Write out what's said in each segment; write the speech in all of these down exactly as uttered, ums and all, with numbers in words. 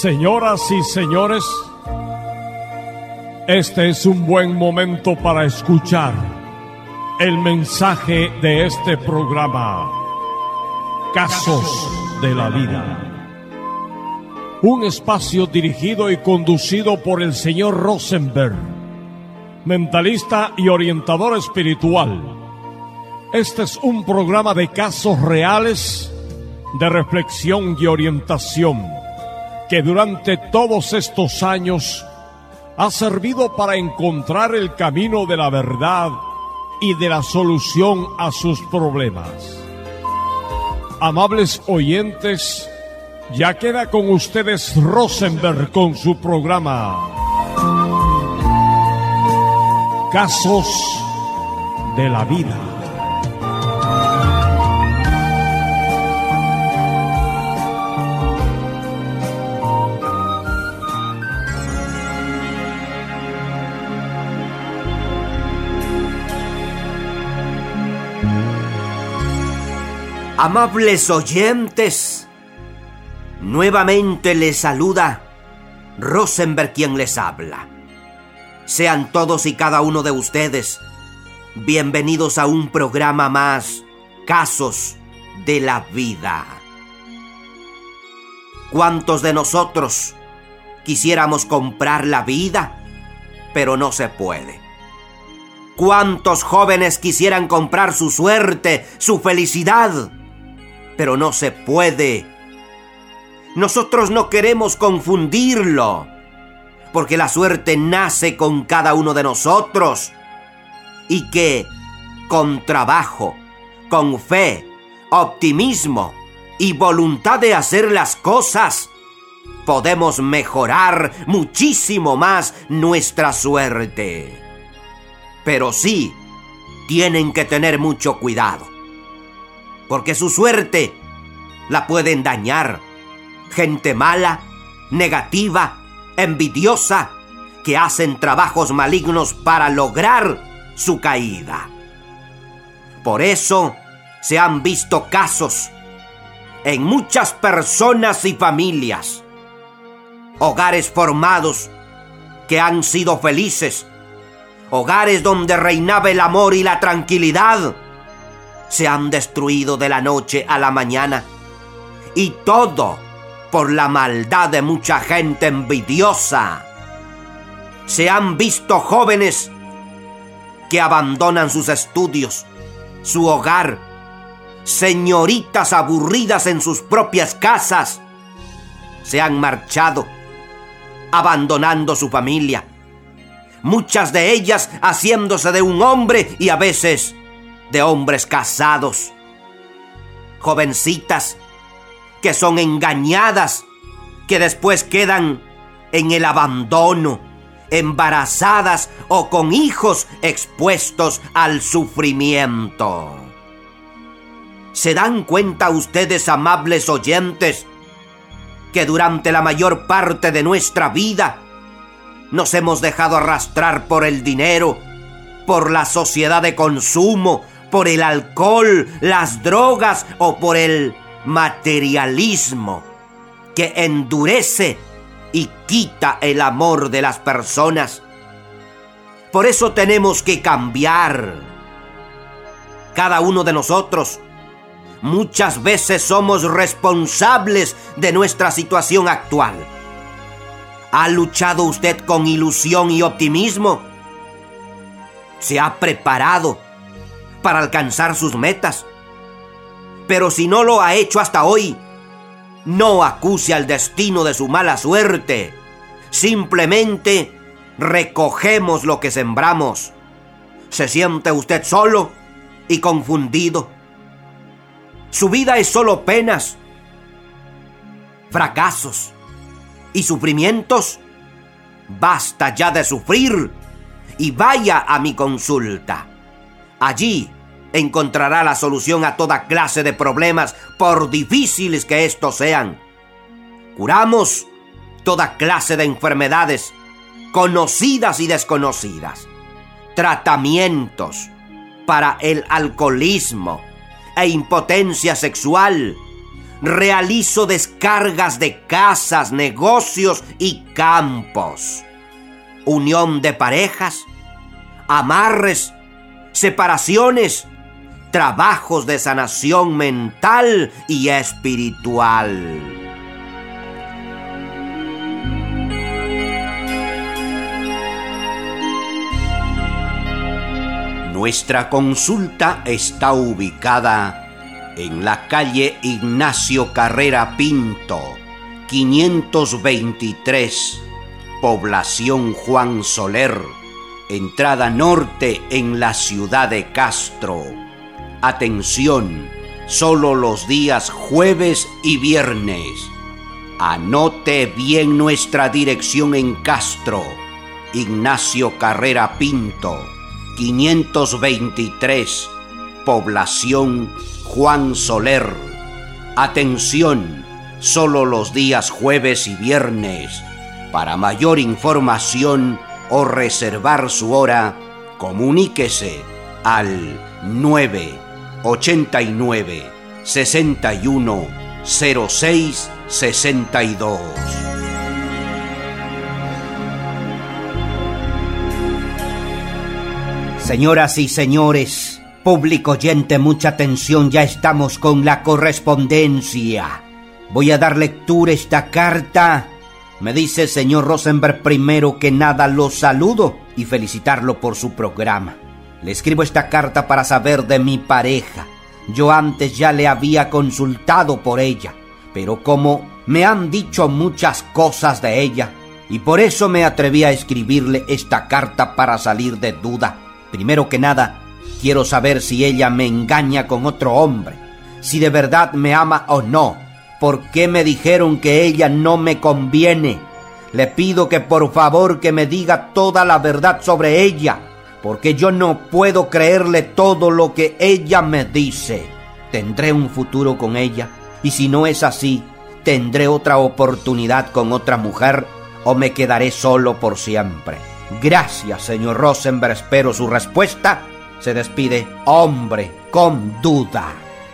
Señoras y señores, este es un buen momento para escuchar el mensaje de este programa, Casos de la Vida. Un espacio dirigido y conducido por el señor Rosenberg, mentalista y orientador espiritual. Este es un programa de casos reales, de reflexión y orientación, que durante todos estos años ha servido para encontrar el camino de la verdad y de la solución a sus problemas. Amables oyentes, ya queda con ustedes Rosenberg con su programa Casos de la Vida. Amables oyentes, nuevamente les saluda Rosenberg quien les habla. Sean todos y cada uno de ustedes bienvenidos a un programa más, Casos de la Vida. ¿Cuántos de nosotros quisiéramos comprar la vida, pero no se puede? ¿Cuántos jóvenes quisieran comprar su suerte, su felicidad, pero no se puede? Nosotros no queremos confundirlo, porque la suerte nace con cada uno de nosotros y que con trabajo, con fe, optimismo y voluntad de hacer las cosas, podemos mejorar muchísimo más nuestra suerte. Pero sí, tienen que tener mucho cuidado, porque su suerte la pueden dañar gente mala, negativa, envidiosa, que hacen trabajos malignos para lograr su caída. Por eso se han visto casos en muchas personas y familias, hogares formados que han sido felices, hogares donde reinaba el amor y la tranquilidad, se han destruido de la noche a la mañana, y todo por la maldad de mucha gente envidiosa. Se han visto jóvenes que abandonan sus estudios, su hogar, señoritas aburridas en sus propias casas, se han marchado, abandonando su familia, muchas de ellas haciéndose de un hombre y a veces de hombres casados. Jovencitas que son engañadas, que después quedan en el abandono, embarazadas o con hijos expuestos al sufrimiento. ¿Se dan cuenta ustedes, amables oyentes, que durante la mayor parte de nuestra vida nos hemos dejado arrastrar por el dinero, por la sociedad de consumo, por el alcohol, las drogas o por el materialismo que endurece y quita el amor de las personas? Por eso tenemos que cambiar. Cada uno de nosotros muchas veces somos responsables de nuestra situación actual. ¿Ha luchado usted con ilusión y optimismo? ¿Se ha preparado para alcanzar sus metas? Pero si no lo ha hecho hasta hoy, no acuse al destino de su mala suerte. Simplemente recogemos lo que sembramos. ¿Se siente usted solo y confundido? Su vida es solo penas, fracasos y sufrimientos. Basta ya de sufrir y vaya a mi consulta. Allí encontrará la solución a toda clase de problemas, por difíciles que estos sean. Curamos toda clase de enfermedades, conocidas y desconocidas. Tratamientos para el alcoholismo e impotencia sexual, realizo descargas de casas, negocios y campos. Unión de parejas, amarres, separaciones, trabajos de sanación mental y espiritual. Nuestra consulta está ubicada en la calle Ignacio Carrera Pinto, quinientos veintitrés, población Juan Soler, entrada norte en la ciudad de Castro. Atención, solo los días jueves y viernes. Anote bien nuestra dirección en Castro. Ignacio Carrera Pinto, quinientos veintitrés, población Juan Soler. Atención, solo los días jueves y viernes. Para mayor información o reservar su hora, comuníquese al nueve ochenta y nueve, sesenta y uno, cero seis sesenta y dos. Señoras y señores, público oyente, mucha atención, ya estamos con la correspondencia. Voy a dar lectura a esta carta. Me dice señor Rosenberg, primero que nada lo saludo y felicitarlo por su programa. Le escribo esta carta para saber de mi pareja. Yo antes ya le había consultado por ella, pero como me han dicho muchas cosas de ella, y por eso me atreví a escribirle esta carta para salir de duda. Primero que nada, quiero saber si ella me engaña con otro hombre, si de verdad me ama o no. ¿Por qué me dijeron que ella no me conviene? Le pido que por favor que me diga toda la verdad sobre ella, porque yo no puedo creerle todo lo que ella me dice. ¿Tendré un futuro con ella? Y si no es así, ¿tendré otra oportunidad con otra mujer o me quedaré solo por siempre? Gracias, señor Rosenberg, espero su respuesta. Se despide Hombre con Duda.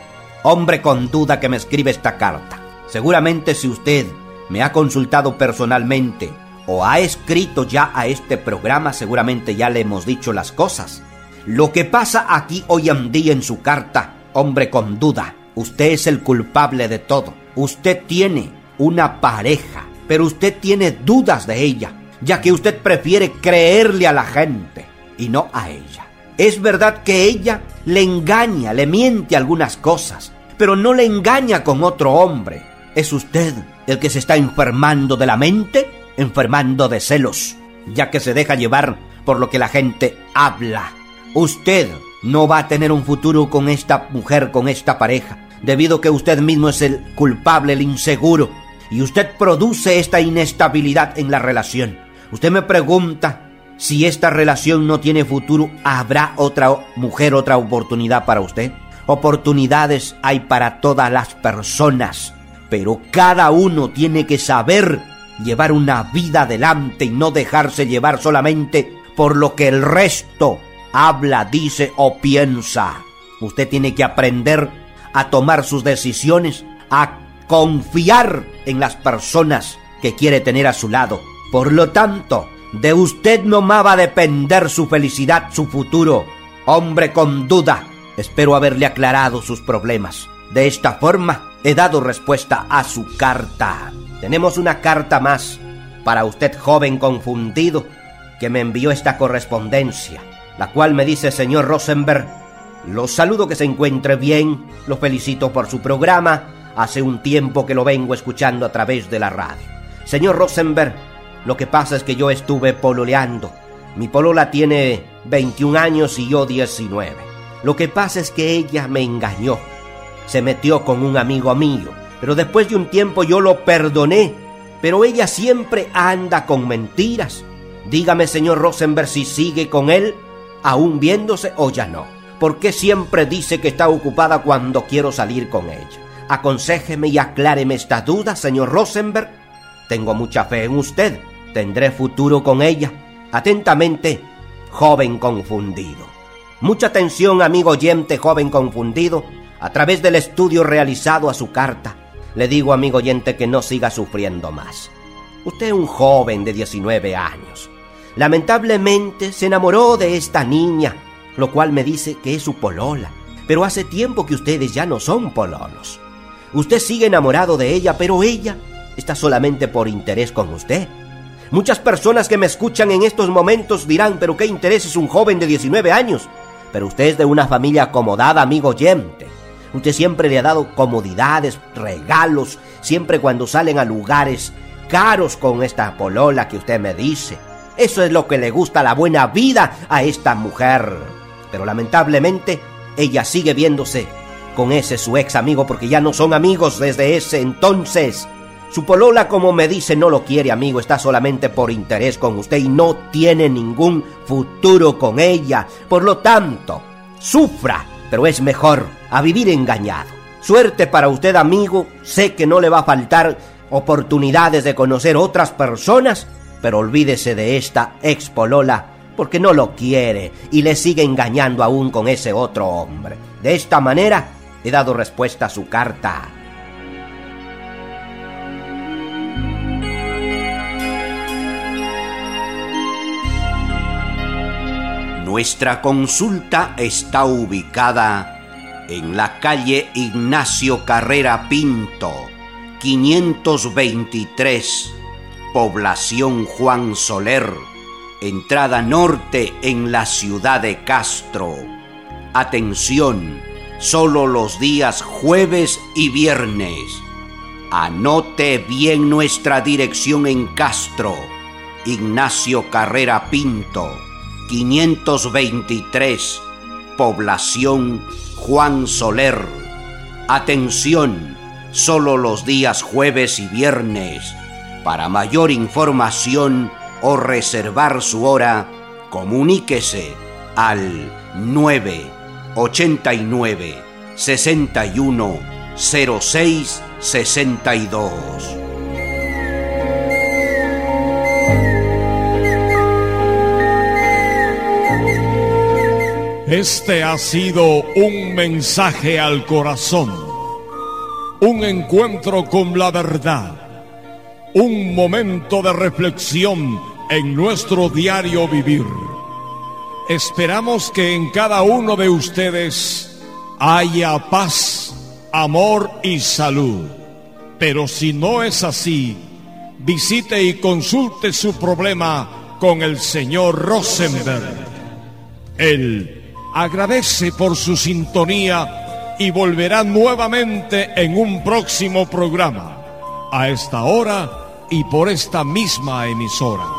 Hombre con Duda que me escribe esta carta. Seguramente si usted me ha consultado personalmente o ha escrito ya a este programa, seguramente ya le hemos dicho las cosas. Lo que pasa aquí hoy en día en su carta, Hombre con Duda, usted es el culpable de todo. Usted tiene una pareja, pero usted tiene dudas de ella, ya que usted prefiere creerle a la gente y no a ella. Es verdad que ella le engaña, le miente algunas cosas, pero no le engaña con otro hombre. ¿Es usted el que se está enfermando de la mente? Enfermando de celos, ya que se deja llevar por lo que la gente habla. Usted no va a tener un futuro con esta mujer, con esta pareja, debido a que usted mismo es el culpable, el inseguro, y usted produce esta inestabilidad en la relación. Usted me pregunta, si esta relación no tiene futuro, ¿habrá otra mujer, otra oportunidad para usted? Oportunidades hay para todas las personas, pero cada uno tiene que saber llevar una vida adelante y no dejarse llevar solamente por lo que el resto habla, dice o piensa. Usted tiene que aprender a tomar sus decisiones, a confiar en las personas que quiere tener a su lado. Por lo tanto, de usted nomás va a depender su felicidad, su futuro. Hombre con Duda, espero haberle aclarado sus problemas. De esta forma, he dado respuesta a su carta. Tenemos una carta más para usted, joven confundido, que me envió esta correspondencia, la cual me dice: señor Rosenberg, lo saludo, que se encuentre bien, lo felicito por su programa, hace un tiempo que lo vengo escuchando a través de la radio. Señor Rosenberg, lo que pasa es que yo estuve pololeando. Mi polola tiene veintiún años y yo diecinueve. Lo que pasa es que ella me engañó, se metió con un amigo mío, pero después de un tiempo yo lo perdoné, pero ella siempre anda con mentiras. Dígame, señor Rosenberg, si sigue con él, aún viéndose, o ya no. ¿Por qué siempre dice que está ocupada cuando quiero salir con ella? Aconséjeme y acláreme esta duda, señor Rosenberg. Tengo mucha fe en usted. ¿Tendré futuro con ella? Atentamente, joven confundido. Mucha atención, amigo oyente, joven confundido, a través del estudio realizado a su carta. le digo, amigo oyente, que no siga sufriendo más. Usted es un joven de diecinueve años. Lamentablemente se enamoró de esta niña, lo cual me dice que es su polola. Pero hace tiempo que ustedes ya no son pololos. Usted sigue enamorado de ella, pero ella está solamente por interés con usted. Muchas personas que me escuchan en estos momentos dirán, pero qué interés es un joven de diecinueve años. Pero usted es de una familia acomodada, amigo oyente. Usted siempre le ha dado comodidades, regalos, siempre cuando salen a lugares caros con esta polola que usted me dice. Eso es lo que le gusta, la buena vida a esta mujer. Pero lamentablemente ella sigue viéndose con ese su ex amigo, porque ya no son amigos desde ese entonces. Su polola, como me dice, no lo quiere, amigo, está solamente por interés con usted y no tiene ningún futuro con ella. Por lo tanto, sufra, pero es mejor a vivir engañado. Suerte para usted, amigo. Sé que no le va a faltar oportunidades de conocer otras personas, pero olvídese de esta ex polola, porque no lo quiere y le sigue engañando aún con ese otro hombre. De esta manera he dado respuesta a su carta. Nuestra consulta está ubicada en la calle Ignacio Carrera Pinto, quinientos veintitrés, población Juan Soler, entrada norte en la ciudad de Castro. Atención, solo los días jueves y viernes. Anote bien nuestra dirección en Castro, Ignacio Carrera Pinto, quinientos veintitrés, población Juan Soler. Atención, solo los días jueves y viernes. Para mayor información o reservar su hora, comuníquese al nueve ochenta y nueve, sesenta y uno, cero seis sesenta y dos. Este ha sido un mensaje al corazón, un encuentro con la verdad, un momento de reflexión en nuestro diario vivir. Esperamos que en cada uno de ustedes haya paz, amor y salud. Pero si no es así, visite y consulte su problema con el señor Rosenberg. Él agradece por su sintonía y volverá nuevamente en un próximo programa, a esta hora y por esta misma emisora.